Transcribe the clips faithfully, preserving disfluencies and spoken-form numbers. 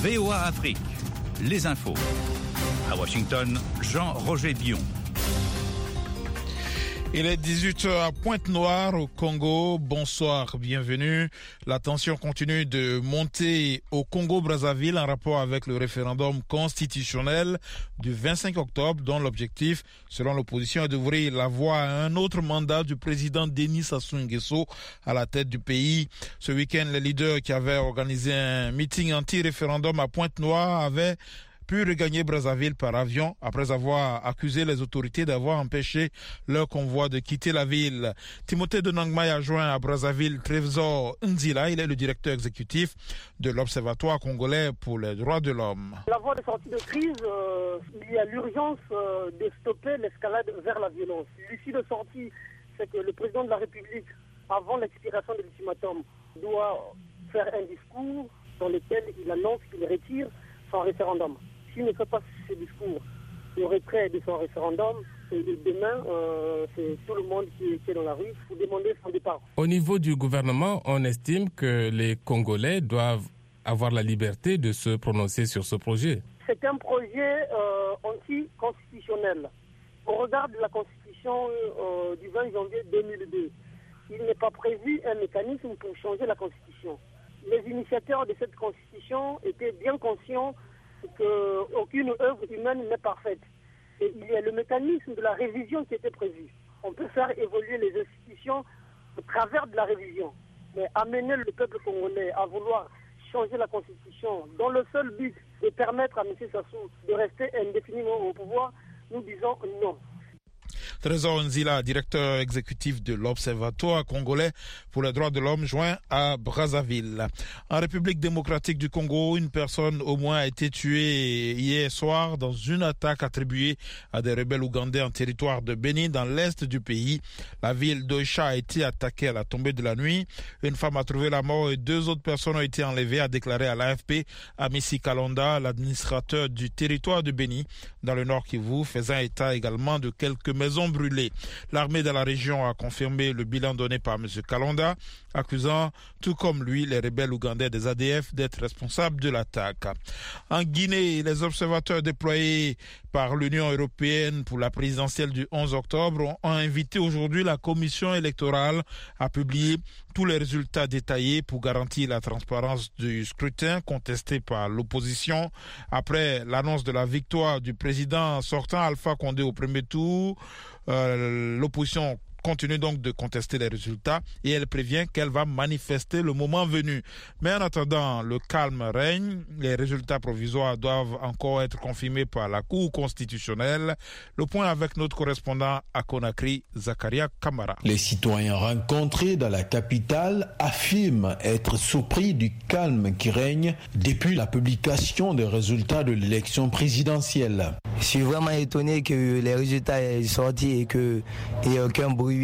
V O A Afrique, les infos. À Washington, Jean-Roger Dion. Il est dix-huit heures à Pointe-Noire au Congo. Bonsoir, bienvenue. La tension continue de monter au Congo-Brazzaville en rapport avec le référendum constitutionnel du vingt-cinq octobre, dont l'objectif, selon l'opposition, est d'ouvrir la voie à un autre mandat du président Denis Sassou Nguesso à la tête du pays. Ce week-end, les leaders qui avaient organisé un meeting anti-référendum à Pointe-Noire avaient pu regagner Brazzaville par avion après avoir accusé les autorités d'avoir empêché leur convoi de quitter la ville. Timothée de Nangmay a joint à Brazzaville Trésor Nzila. Il est le directeur exécutif de l'Observatoire congolais pour les droits de l'homme. La voie de sortie de crise, euh, il y a l'urgence euh, de stopper l'escalade vers la violence. L'issue de sortie, c'est que le président de la République, avant l'expiration de l'ultimatum, doit faire un discours dans lequel il annonce qu'il retire son référendum. S'il ne fait pas ce discours, le retrait de son référendum, et demain, euh, c'est tout le monde qui, qui est dans la rue pour demander son départ. Au niveau du gouvernement, on estime que les Congolais doivent avoir la liberté de se prononcer sur ce projet. C'est un projet euh, anticonstitutionnel. Au regard de la Constitution euh, du vingt janvier deux mille deux, il n'est pas prévu un mécanisme pour changer la Constitution. Les initiateurs de cette Constitution étaient bien conscients qu'aucune œuvre humaine n'est parfaite. Et il y a le mécanisme de la révision qui était prévu. On peut faire évoluer les institutions au travers de la révision. Mais amener le peuple congolais à vouloir changer la Constitution dans le seul but de permettre à M. Sassou de rester indéfiniment au pouvoir, nous disons non. Trésor Nzila, directeur exécutif de l'Observatoire congolais pour les droits de l'homme, joint à Brazzaville. En République démocratique du Congo, une personne au moins a été tuée hier soir dans une attaque attribuée à des rebelles ougandais en territoire de Béni, dans l'est du pays. La ville d'Oicha a été attaquée à la tombée de la nuit. Une femme a trouvé la mort et deux autres personnes ont été enlevées, a déclaré à l'A F P Amissi Kalonda, l'administrateur du territoire de Béni, dans le nord Kivu, faisant état également de quelques maisons brûlées. L'armée de la région a confirmé le bilan donné par M. Kalonda, accusant, tout comme lui, les rebelles ougandais des A D F d'être responsables de l'attaque. En Guinée, les observateurs déployés par l'Union européenne pour la présidentielle du onze octobre ont invité aujourd'hui la commission électorale à publier tous les résultats détaillés pour garantir la transparence du scrutin contesté par l'opposition. Après l'annonce de la victoire du président sortant Alpha Condé au premier tour, euh, l'opposition continue donc de contester les résultats et elle prévient qu'elle va manifester le moment venu. Mais en attendant, le calme règne. Les résultats provisoires doivent encore être confirmés par la Cour constitutionnelle. Le point avec notre correspondant à Conakry, Zakaria Kamara. Les citoyens rencontrés dans la capitale affirment être surpris du calme qui règne depuis la publication des résultats de l'élection présidentielle. Je suis vraiment étonné que les résultats aient sorti et qu'il n'y ait aucun bruit.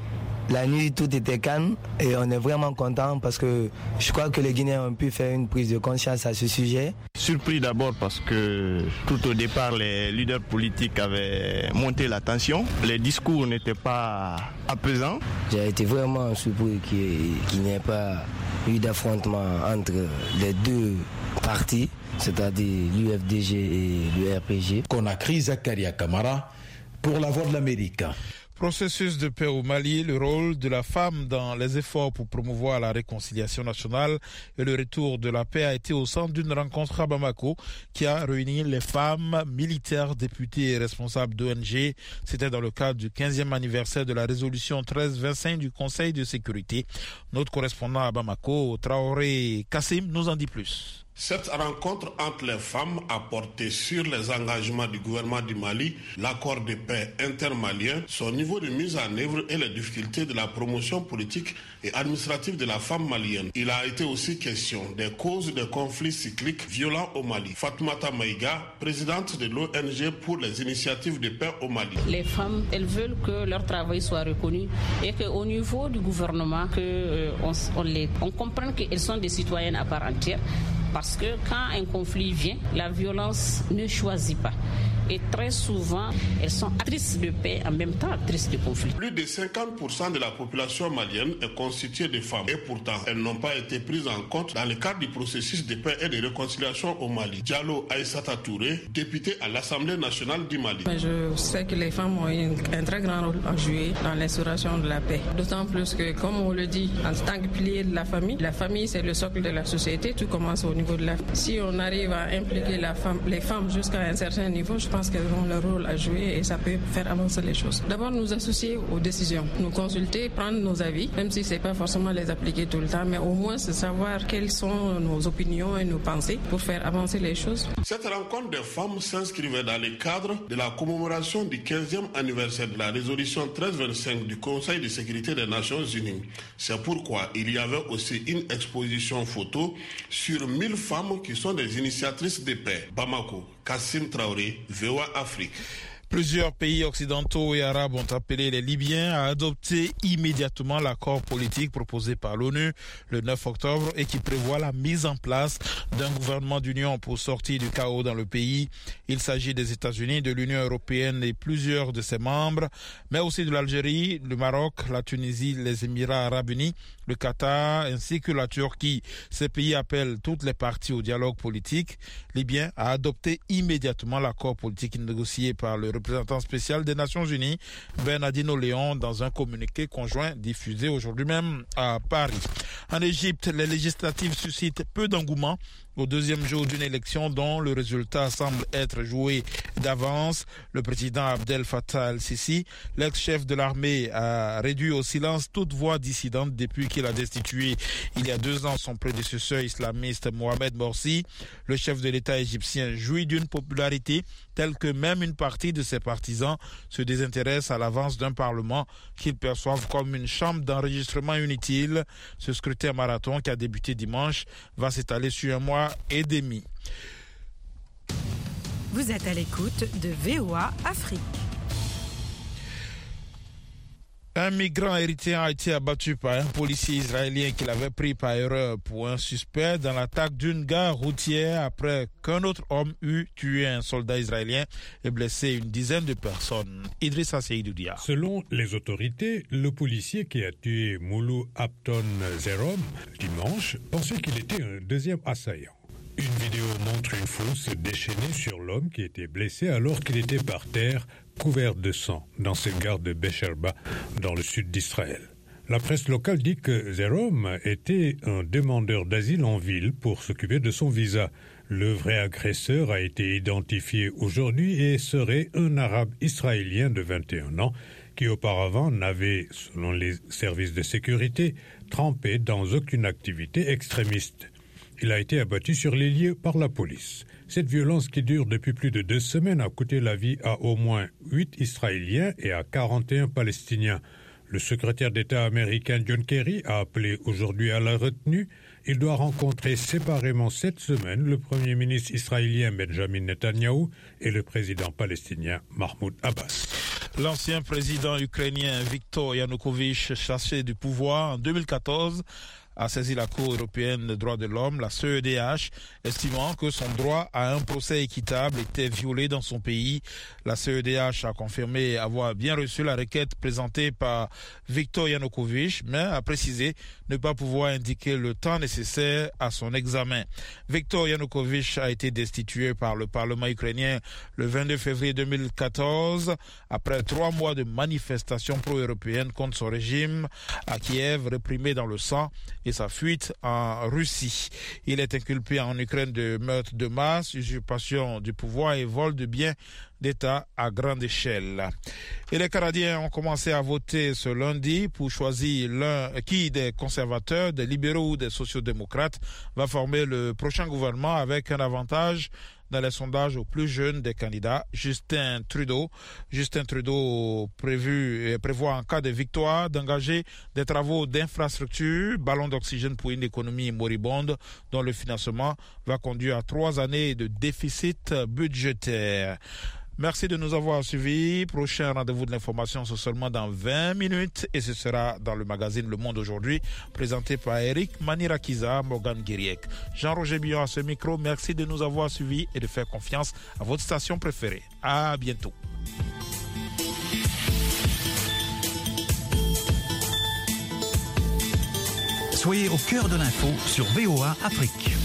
La nuit, tout était calme et on est vraiment content parce que je crois que les Guinéens ont pu faire une prise de conscience à ce sujet. Surpris d'abord parce que tout au départ, les leaders politiques avaient monté la tension. Les discours n'étaient pas apaisants. J'ai été vraiment surpris qu'il n'y ait pas eu d'affrontement entre les deux partis, c'est-à-dire l'U F D G et l'U R P G. Conakry, Zakaria Kamara pour la Voix de l'Amérique. Processus de paix au Mali, le rôle de la femme dans les efforts pour promouvoir la réconciliation nationale et le retour de la paix a été au centre d'une rencontre à Bamako qui a réuni les femmes, militaires, députés et responsables d'O N G. C'était dans le cadre du quinzième anniversaire de la résolution treize vingt-cinq du Conseil de sécurité. Notre correspondant à Bamako, Traoré Kassim, nous en dit plus. Cette rencontre entre les femmes a porté sur les engagements du gouvernement du Mali, l'accord de paix intermalien, son niveau de mise en œuvre et les difficultés de la promotion politique et administrative de la femme malienne. Il a été aussi question des causes des conflits cycliques violents au Mali. Fatoumata Maïga, présidente de l'O N G pour les initiatives de paix au Mali. Les femmes, elles veulent que leur travail soit reconnu et qu'au niveau du gouvernement, que, euh, on, on, les, on comprenne qu'elles sont des citoyennes à part entière. Parce que quand un conflit vient, la violence ne choisit pas. et très souvent, elles sont actrices de paix en même temps actrices de conflit. Plus de cinquante pour cent de la population malienne est constituée de femmes et pourtant, elles n'ont pas été prises en compte dans le cadre du processus de paix et de réconciliation au Mali. Diallo Aïssata Touré, député à l'Assemblée nationale du Mali. Je sais que les femmes ont un très grand rôle à jouer dans l'instauration de la paix. D'autant plus que, comme on le dit, en tant que pilier de la famille, la famille c'est le socle de la société, tout commence au niveau de la famille. Si on arrive à impliquer la femme, les femmes jusqu'à un certain niveau, je pense qu'elles ont leur rôle à jouer et ça peut faire avancer les choses. D'abord, nous associer aux décisions, nous consulter, prendre nos avis, même si ce n'est pas forcément les appliquer tout le temps, mais au moins c'est savoir quelles sont nos opinions et nos pensées pour faire avancer les choses. Cette rencontre des femmes s'inscrivait dans le cadre de la commémoration du quinzième anniversaire de la résolution treize vingt-cinq du Conseil de sécurité des Nations Unies. C'est pourquoi il y avait aussi une exposition photo sur mille femmes qui sont des initiatrices de paix. Bamako, Kassim Traoré, V O A Afrique. Plusieurs pays occidentaux et arabes ont appelé les Libyens à adopter immédiatement l'accord politique proposé par l'ONU le neuf octobre et qui prévoit la mise en place d'un gouvernement d'union pour sortir du chaos dans le pays. Il s'agit des États-Unis, de l'Union européenne et plusieurs de ses membres, mais aussi de l'Algérie, le Maroc, la Tunisie, les Émirats arabes unis, le Qatar ainsi que la Turquie. Ces pays appellent toutes les parties au dialogue politique libyen à adopter immédiatement l'accord politique négocié par le représentant spécial des Nations Unies, Bernardino Léon, dans un communiqué conjoint diffusé aujourd'hui même à Paris. En Égypte, les législatives suscitent peu d'engouement au deuxième jour d'une élection dont le résultat semble être joué d'avance. Le président Abdel Fattah el-Sisi, l'ex-chef de l'armée, a réduit au silence toute voix dissidente depuis qu'il a destitué il y a deux ans son prédécesseur islamiste Mohamed Morsi. Le chef de l'État égyptien jouit d'une popularité telle que même une partie de ses partisans se désintéresse à l'avance d'un parlement qu'ils perçoivent comme une chambre d'enregistrement inutile. Ce scrutin marathon qui a débuté dimanche va s'étaler sur un mois et demi. Vous êtes à l'écoute de V O A Afrique. Un migrant érythréen a été abattu par un policier israélien qui l'avait pris par erreur pour un suspect dans l'attaque d'une gare routière après qu'un autre homme eut tué un soldat israélien et blessé une dizaine de personnes. Idrissa Seydoudia. Selon les autorités, le policier qui a tué Moulou Apton Zerom dimanche pensait qu'il était un deuxième assaillant. Une vidéo montre une foule se déchaîner sur l'homme qui était blessé alors qu'il était par terre, couvert de sang, dans cette gare de Becherba, dans le sud d'Israël. La presse locale dit que Zerom était un demandeur d'asile en ville pour s'occuper de son visa. Le vrai agresseur a été identifié aujourd'hui et serait un arabe israélien de vingt et un ans qui auparavant n'avait, selon les services de sécurité, trempé dans aucune activité extrémiste. Il a été abattu sur les lieux par la police. Cette violence qui dure depuis plus de deux semaines a coûté la vie à au moins huit Israéliens et à quarante et un Palestiniens. Le secrétaire d'État américain John Kerry a appelé aujourd'hui à la retenue. Il doit rencontrer séparément cette semaine le premier ministre israélien Benjamin Netanyahou et le président palestinien Mahmoud Abbas. L'ancien président ukrainien Viktor Yanukovych, chassé du pouvoir en deux mille quatorze, a saisi la Cour européenne des droits de l'homme, la C E D H, estimant que son droit à un procès équitable était violé dans son pays. La C E D H a confirmé avoir bien reçu la requête présentée par Viktor Yanukovych, mais a précisé ne pas pouvoir indiquer le temps nécessaire à son examen. Viktor Yanukovych a été destitué par le Parlement ukrainien le vingt-deux février deux mille quatorze, après trois mois de manifestations pro-européennes contre son régime à Kiev, réprimé dans le sang, et sa fuite en Russie. Il est inculpé en Ukraine de meurtre de masse, usurpation du pouvoir et vol de biens d'État à grande échelle. Et les Canadiens ont commencé à voter ce lundi pour choisir l'un qui des conservateurs, des libéraux ou des sociodémocrates va former le prochain gouvernement avec un avantage dans les sondages aux plus jeunes des candidats, Justin Trudeau. Justin Trudeau prévu, prévoit en cas de victoire d'engager des travaux d'infrastructure, ballon d'oxygène pour une économie moribonde dont le financement va conduire à trois années de déficit budgétaire. Merci de nous avoir suivis. Prochain rendez-vous de l'information, c'est seulement dans vingt minutes et ce sera dans le magazine Le Monde aujourd'hui, présenté par Eric Manirakiza, Morgan Guiriec. Jean-Roger Billon à ce micro. Merci de nous avoir suivis et de faire confiance à votre station préférée. À bientôt. Soyez au cœur de l'info sur V O A Afrique.